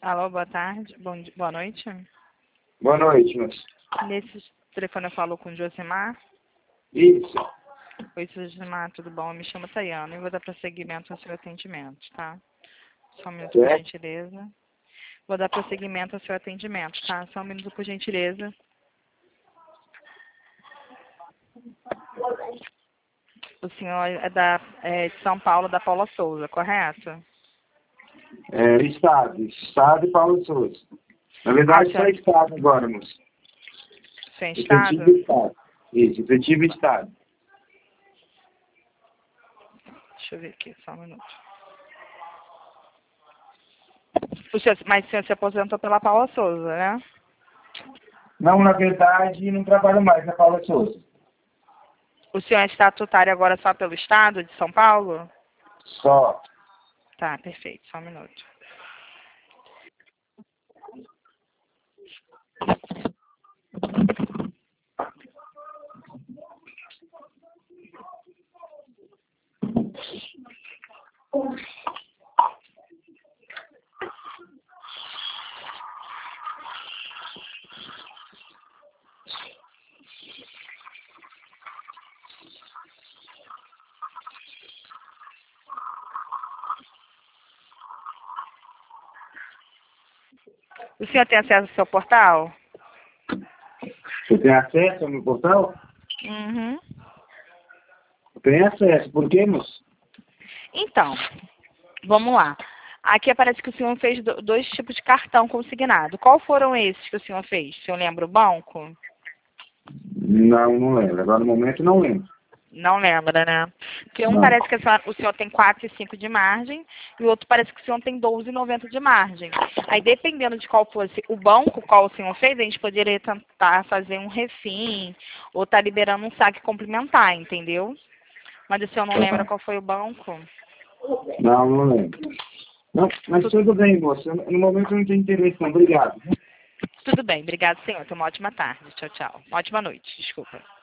Alô, boa tarde. Boa noite. Boa noite, moço. Nesse telefone eu falo com o Josimar. Isso. Oi, Josimar, tudo bom? Eu me chamo Tayana e vou dar prosseguimento ao seu atendimento, tá? Só um minuto, por Certo. gentileza. Vou dar prosseguimento ao seu atendimento, tá? Só um minuto, por gentileza. O senhor é de São Paulo, da Paula Souza, correto? Estado e Paulo Souza. Na verdade, só Estado agora, moço. Sem Efetivo estado? Estado. Isso, efetivo Estado. Deixa eu ver aqui, só um minuto. Mas o senhor se aposentou pela Paula Souza, né? Não, na verdade, não trabalho mais na Paula Souza. O senhor é estatutário agora só pelo Estado de São Paulo? Só. Tá, perfeito. Só um minuto. O senhor tem acesso ao seu portal? Você tem acesso ao meu portal? Uhum. Eu tenho acesso. Por quê, moço? Então, vamos lá. Aqui aparece que o senhor fez dois tipos de cartão consignado. Qual foram esses que o senhor fez? O senhor lembra o banco? Não lembro. Agora, no momento, não lembro. Não lembra, né? Porque um Não. parece que o senhor tem 4,5 de margem e o outro parece que o senhor tem 12,90 de margem. Aí, dependendo de qual fosse o banco, qual o senhor fez, a gente poderia tentar fazer um refim ou tá liberando um saque complementar, entendeu? Mas o senhor não lembra qual foi o banco? Não lembro. Não, mas tudo bem, moço. No momento, eu não tenho interesse, não. Obrigado. Tudo bem, obrigado, senhor. Tenha uma ótima tarde. Tchau, tchau. Uma ótima noite, desculpa.